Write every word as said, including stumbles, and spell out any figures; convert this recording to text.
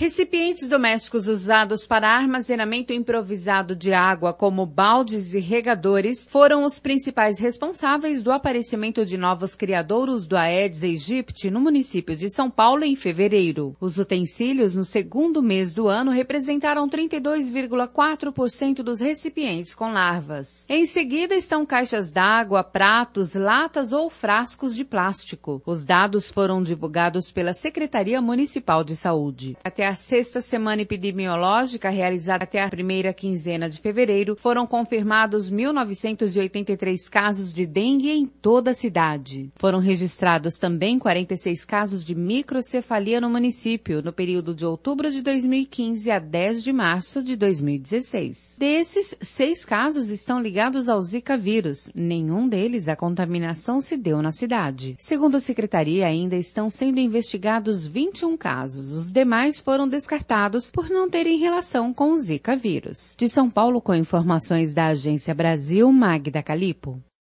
Recipientes domésticos usados para armazenamento improvisado de água, como baldes e regadores, foram os principais responsáveis do aparecimento de novos criadouros do Aedes aegypti no município de São Paulo em fevereiro. Os utensílios, no segundo mês do ano, representaram trinta e dois vírgula quatro por cento dos recipientes com larvas. Em seguida estão caixas d'água, pratos, latas ou frascos de plástico. Os dados foram divulgados pela Secretaria Municipal de Saúde. Até a sexta semana epidemiológica, realizada até a primeira quinzena de fevereiro, foram confirmados mil novecentos e oitenta e três casos de dengue em toda a cidade. Foram registrados também quarenta e seis casos de microcefalia no município, no período de outubro de dois mil e quinze a dez de março de dois mil e dezesseis. Desses, seis casos estão ligados ao Zika vírus. Nenhum deles a contaminação se deu na cidade. Segundo a Secretaria, ainda estão sendo investigados vinte e um casos. Os demais foram foram descartados por não terem relação com o Zika vírus. De São Paulo, com informações da Agência Brasil, Magda Calipo.